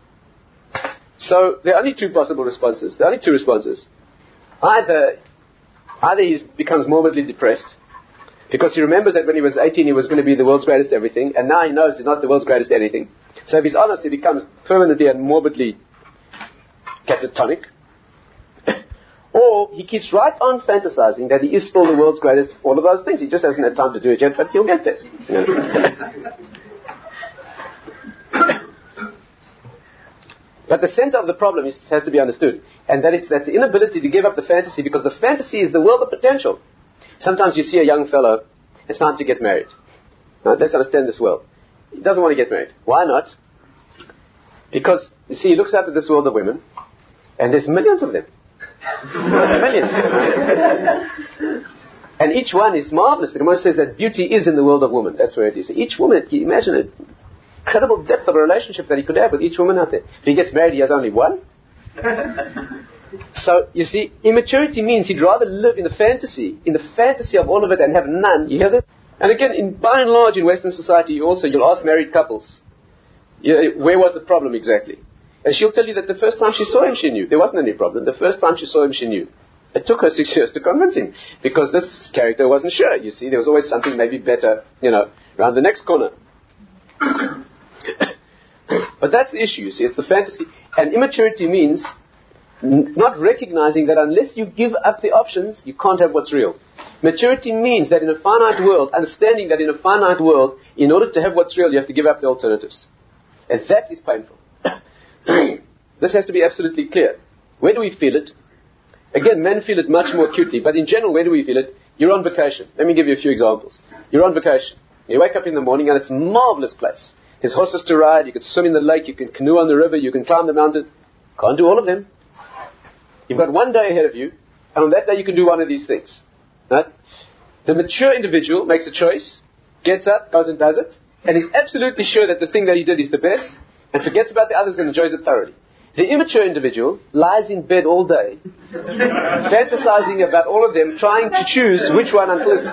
So there are only two possible responses. There are only two responses. Either, either he becomes morbidly depressed, because he remembers that when he was eighteen he was going to be the world's greatest everything, and now he knows he's not the world's greatest anything. So if he's honest, he becomes permanently and morbidly catatonic. Or he keeps right on fantasizing that he is still the world's greatest, all of those things. He just hasn't had time to do it yet, but he'll get there. You know? But the center of the problem is, has to be understood, and that it's that's the inability to give up the fantasy, because the fantasy is the world of potential. Sometimes you see a young fellow, it's time to get married. Now, let's understand this well. He doesn't want to get married. Why not? Because, you see, he looks out at this world of women, and there's millions of them. Millions. And each one is marvelous. The Gemara says that beauty is in the world of woman. That's where it is. Each woman, can you imagine it? Incredible depth of a relationship that he could have with each woman out there. If he gets married, he has only one. So, you see, immaturity means he'd rather live in the fantasy, in the fantasy of all of it and have none. You hear that? And again, in, by and large in Western society also, you'll ask married couples, you know, where was the problem exactly? And she'll tell you that the first time she saw him, she knew. There wasn't any problem. The first time she saw him, she knew. It took her six years to convince him, because this character wasn't sure. You see, there was always something maybe better, you know, around the next corner. But that's the issue, you see. It's the fantasy. And immaturity means n- not recognizing that unless you give up the options, you can't have what's real. Maturity means that in a finite world, understanding that in a finite world, in order to have what's real, you have to give up the alternatives. And that is painful. This has to be absolutely clear. Where do we feel it? Again, men feel it much more acutely, but in general, where do we feel it? You're on vacation. Let me give you a few examples. You're on vacation. You wake up in the morning and it's a marvelous place. There's horses to ride, you can swim in the lake, you can canoe on the river, you can climb the mountain. Can't do all of them. You've got one day ahead of you, and on that day you can do one of these things. Right? The mature individual makes a choice, gets up, goes and does it, and is absolutely sure that the thing that he did is the best, and forgets about the others and enjoys it thoroughly. The immature individual lies in bed all day, fantasizing about all of them, trying to choose which one until it's...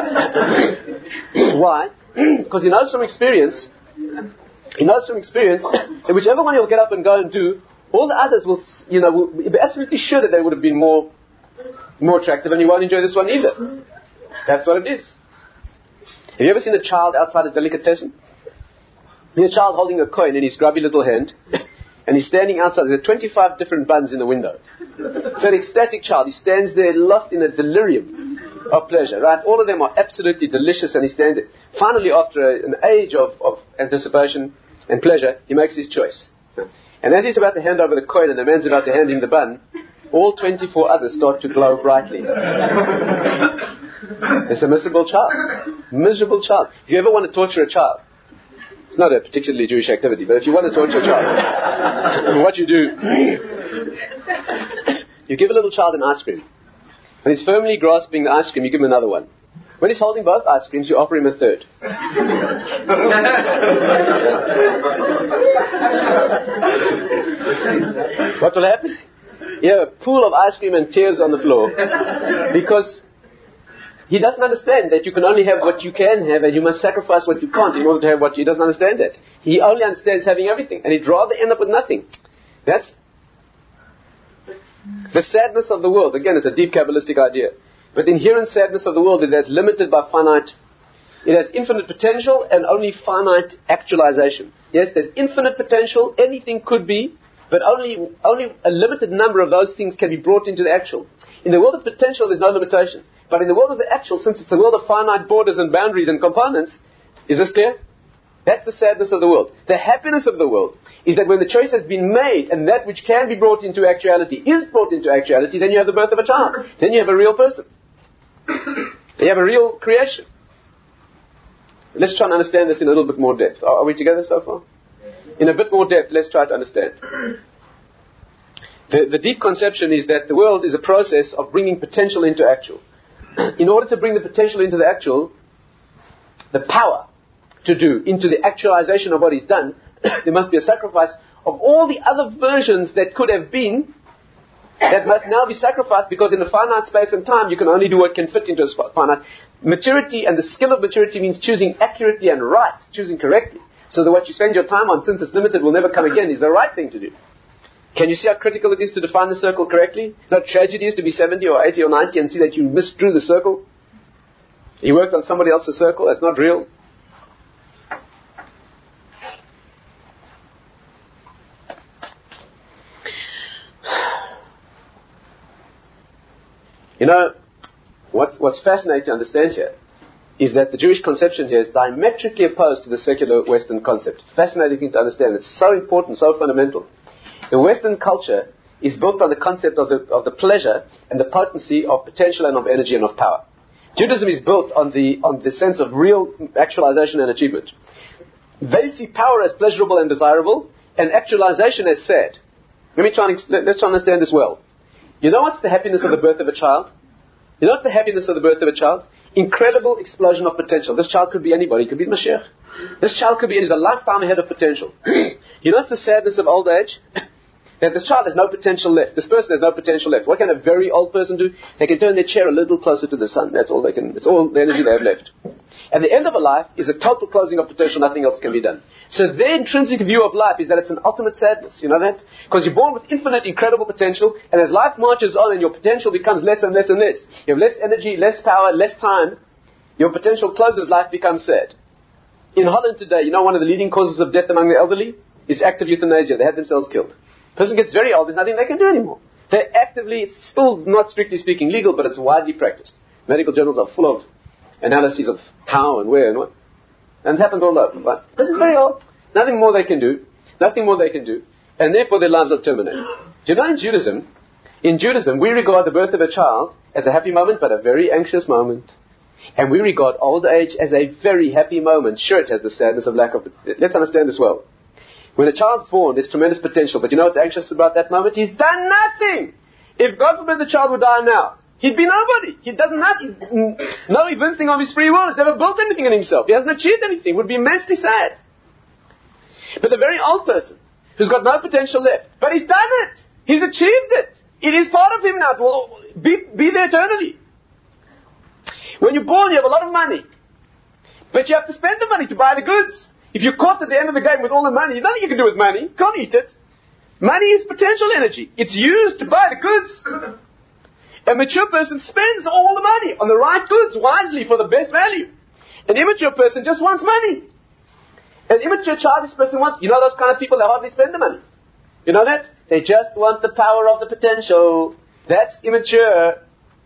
Why? Because he knows from experience, he knows from experience that whichever one he'll get up and go and do, all the others will, you know, will be absolutely sure that they would have been more, more attractive, and you won't enjoy this one either. That's what it is. Have you ever seen a child outside a delicatessen? A child holding a coin in his grubby little hand, and he's standing outside. There's twenty-five different buns in the window. It's an ecstatic child. He stands there lost in a delirium of pleasure, right? All of them are absolutely delicious, and he stands there. Finally, after a, an age of, of anticipation and pleasure, he makes his choice. And as he's about to hand over the coin and the man's about to hand him the bun, all twenty-four others start to glow brightly. It's a miserable child. Miserable child. If you ever want to torture a child, it's not a particularly Jewish activity, but if you want to torture a child, what you do, You give a little child an ice cream. When he's firmly grasping the ice cream, you give him another one. When he's holding both ice creams, you offer him a third. What will happen? You have a pool of ice cream and tears on the floor. Because he doesn't understand that you can only have what you can have and you must sacrifice what you can't in order to have what you... He doesn't understand that. He only understands having everything. And he'd rather end up with nothing. That's the sadness of the world. Again, it's a deep Kabbalistic idea. But the inherent sadness of the world is that it's limited by finite. It has infinite potential and only finite actualization. Yes, there's infinite potential. Anything could be. But only, only a limited number of those things can be brought into the actual. In the world of potential, there's no limitation. But in the world of the actual, since it's a world of finite borders and boundaries and components, is this clear? That's the sadness of the world. The happiness of the world is that when the choice has been made and that which can be brought into actuality is brought into actuality, then you have the birth of a child. Then you have a real person. You have a real creation. Let's try and understand this in a little bit more depth. Are, are we together so far? In a bit more depth, let's try to understand. The, the deep conception is that the world is a process of bringing potential into actual. In order to bring the potential into the actual, the power to do, into the actualization of what is done, there must be a sacrifice of all the other versions that could have been, that must now be sacrificed, because in a finite space and time, you can only do what can fit into a finite. Maturity and the skill of maturity means choosing accurately and right, choosing correctly. So that what you spend your time on, since it's limited, will never come again, is the right thing to do. Can you see how critical it is to define the circle correctly? Not tragedy is to be seventy or eighty or ninety and see that you misdrew the circle. You worked on somebody else's circle, that's not real. You know, what's, what's fascinating to understand here is that the Jewish conception here is diametrically opposed to the secular Western concept. Fascinating thing to understand. It's so important, so fundamental. The Western culture is built on the concept of the, of the pleasure and the potency of potential and of energy and of power. Judaism is built on the, on the sense of real actualization and achievement. They see power as pleasurable and desirable, and actualization as sad. Let me try and, let's try and understand this well. You know what's the happiness of the birth of a child? You know what's the happiness of the birth of a child? Incredible explosion of potential. This child could be anybody. It could be the Mashiach. This child could be, it is a lifetime ahead of potential. You know what's the sadness of old age? That this child has no potential left. This person has no potential left. What can a very old person do? They can turn their chair a little closer to the sun. That's all they can, it's all the energy they have left. And the end of a life is a total closing of potential. Nothing else can be done. So their intrinsic view of life is that it's an ultimate sadness. You know that? Because you're born with infinite, incredible potential, and as life marches on and your potential becomes less and less and less, you have less energy, less power, less time, your potential closes, life becomes sad. In Holland today, you know one of the leading causes of death among the elderly is active euthanasia. They have themselves killed. Person gets very old, there's nothing they can do anymore. They're actively, it's still not strictly speaking legal, but it's widely practiced. Medical journals are full of analyses of how and where and what. And it happens all over. But person's very old, nothing more they can do, nothing more they can do, and therefore their lives are terminated. Do you know in Judaism, in Judaism, we regard the birth of a child as a happy moment, but a very anxious moment. And we regard old age as a very happy moment. Sure, it has the sadness of lack of... Let's understand this well. When a child's born, there's tremendous potential. But you know what's anxious about that moment? He's done nothing. If God forbid the child would die now, he'd be nobody. He does nothing. No evincing of his free will. He's never built anything in himself. He hasn't achieved anything. Would be immensely sad. But the very old person, who's got no potential left, but he's done it. He's achieved it. It is part of him now. It will be, be there eternally. When you're born, you have a lot of money. But you have to spend the money to buy the goods. If you're caught at the end of the game with all the money, nothing you can do with money. You can't eat it. Money is potential energy. It's used to buy the goods. A mature person spends all the money on the right goods wisely for the best value. An immature person just wants money. An immature childish person wants, you know those kind of people that hardly spend the money. You know that? They just want the power of the potential. That's immature.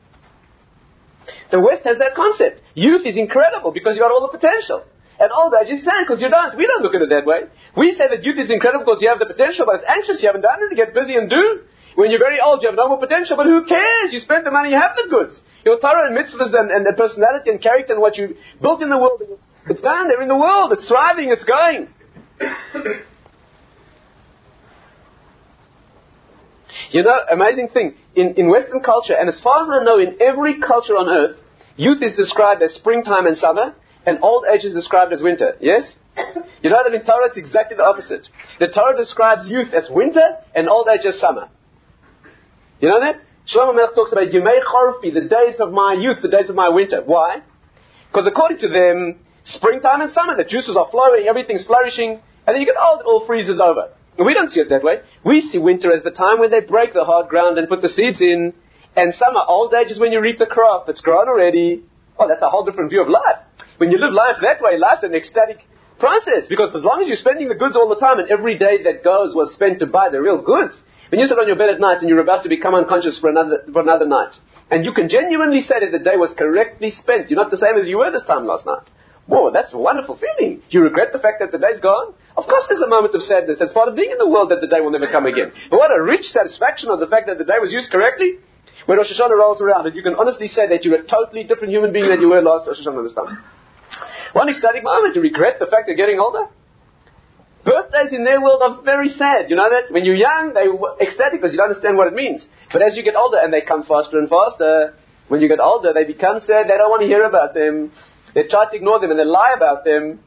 The West has that concept. Youth is incredible because you got all the potential. And old age is sad because you don't. We don't look at it that way. We say that youth is incredible because you have the potential, but it's anxious. You haven't done anything. Get busy and do. When you're very old, you have no more potential, but who cares? You spent the money, you have the goods. Your Torah and mitzvahs and, and, and personality and character and what you built in the world, it's done. They're in the world. It's thriving. It's going. You know, amazing thing, in, in Western culture, and as far as I know, in every culture on earth, youth is described as springtime and summer, and old age is described as winter. Yes? You know that in Torah it's exactly the opposite. The Torah describes youth as winter and old age as summer. You know that? Shlomo Melech talks about Yemei Chorfi, the days of my youth, the days of my winter. Why? Because according to them, springtime and summer, the juices are flowing, everything's flourishing, and then you get old, it all freezes over. And we don't see it that way. We see winter as the time when they break the hard ground and put the seeds in, and summer, old age is when you reap the crop. It's grown already. Oh, that's a whole different view of life. When you live life that way, life's an ecstatic process, because as long as you're spending the goods all the time, and every day that goes was spent to buy the real goods, when you sit on your bed at night and you're about to become unconscious for another for another night, and you can genuinely say that the day was correctly spent, you're not the same as you were this time last night. Whoa, that's a wonderful feeling. You regret the fact that the day's gone? Of course there's a moment of sadness. That's part of being in the world, that the day will never come again. But what a rich satisfaction of the fact that the day was used correctly. When Rosh Hashanah rolls around, and you can honestly say that you're a totally different human being than you were last Rosh Hashanah this time. One ecstatic moment, you regret the fact they're getting older. Birthdays in their world are very sad. You know that? When you're young, they're ecstatic because you don't understand what it means. But as you get older, and they come faster and faster, when you get older, they become sad. They don't want to hear about them. They try to ignore them, and they lie about them.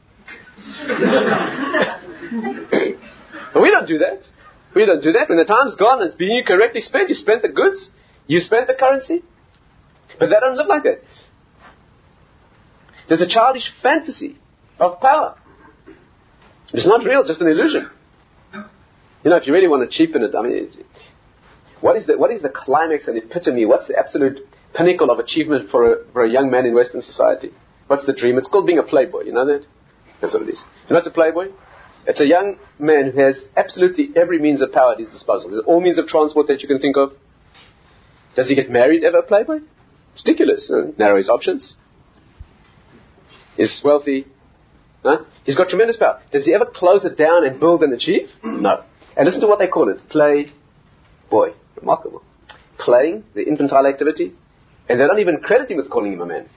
But we don't do that. We don't do that. When the time's gone and it's being correctly spent, you spent the goods, you spent the currency. But they don't live like that. There's a childish fantasy of power. It's not real, just an illusion. You know, if you really want to cheapen it, I mean, what is the, what is the climax and epitome? What's the absolute pinnacle of achievement for a, for a young man in Western society? What's the dream? It's called being a playboy, you know that? That's what it is. You know what's a playboy? It's a young man who has absolutely every means of power at his disposal. There's all means of transport that you can think of. Does he get married ever, a playboy? It's ridiculous. You know? Narrow his options. He's wealthy. Huh? He's got tremendous power. Does he ever close it down and build and achieve? No. And listen to what they call it. Play boy. Remarkable. Playing, the infantile activity. And they don't even credit him with calling him a man.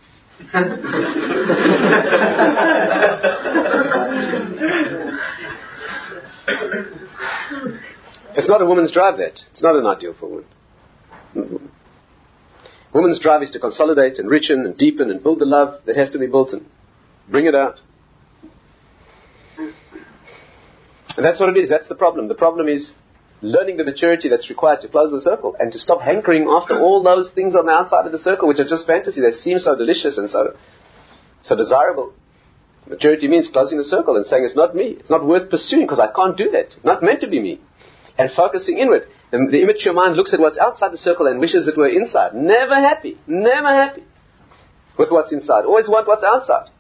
It's not a woman's drive, that. It's not an ideal for a woman. Woman's drive is to consolidate and richen and deepen and build the love that has to be built and bring it out. And that's what it is. That's the problem. The problem is learning the maturity that's required to close the circle and to stop hankering after all those things on the outside of the circle which are just fantasy. They seem so delicious and so so desirable. Maturity means closing the circle and saying it's not me. It's not worth pursuing because I can't do that. Not meant to be me. And focusing inward. The, the immature mind looks at what's outside the circle and wishes it were inside. Never happy. Never happy with what's inside. Always want what's outside.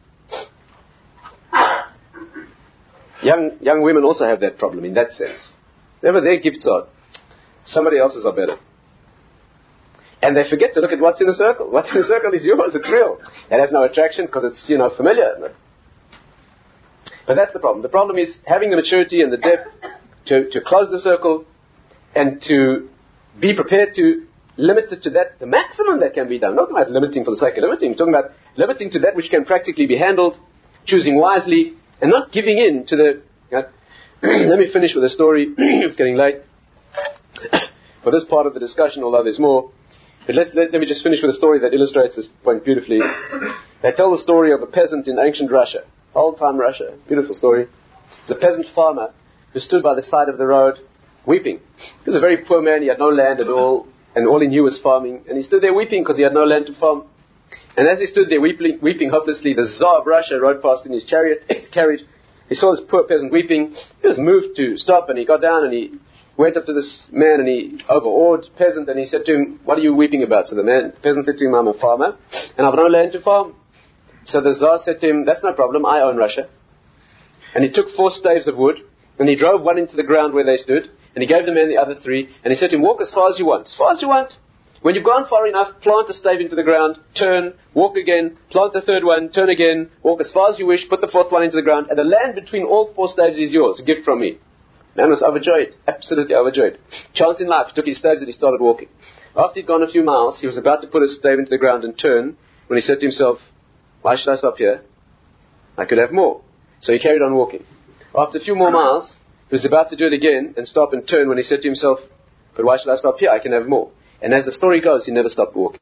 Young young women also have that problem in that sense. Whatever their gifts are, somebody else's are better. And they forget to look at what's in the circle. What's in the circle is yours, it's real. It has no attraction because it's, you know, familiar. But that's the problem. The problem is having the maturity and the depth to, to close the circle and to be prepared to limit it to that, the maximum that can be done. Not about limiting for the sake of limiting. I'm talking about limiting to that which can practically be handled, choosing wisely, and not giving in to the... You know, let me finish with a story. It's getting late for this part of the discussion, although there's more. But let's, let, let me just finish with a story that illustrates this point beautifully. They tell the story of a peasant in ancient Russia, old-time Russia. Beautiful story. It's a peasant farmer who stood by the side of the road weeping. He was a very poor man. He had no land at all, and all he knew was farming. And he stood there weeping because he had no land to farm. And as he stood there weeping, weeping hopelessly, the Tsar of Russia rode past in his chariot, his carriage. He saw this poor peasant weeping. He was moved to stop, and he got down and he went up to this man and he overawed the peasant and he said to him, "What are you weeping about?" So the man, the peasant said to him, "I'm a farmer and I've no land to farm." So the Tsar said to him, "That's no problem, I own Russia." And he took four staves of wood and he drove one into the ground where they stood and he gave the man the other three and he said to him, "Walk as far as you want, as far as you want. When you've gone far enough, plant a stave into the ground, turn, walk again, plant the third one, turn again, walk as far as you wish, put the fourth one into the ground, and the land between all four staves is yours, a gift from me." Man was overjoyed, absolutely overjoyed. Chance in life, he took his staves and he started walking. After he'd gone a few miles, he was about to put a stave into the ground and turn, when he said to himself, "Why should I stop here? I could have more." So he carried on walking. After a few more miles, he was about to do it again and stop and turn when he said to himself, But why should I stop here? I can have more. And as the story goes, he never stopped walking.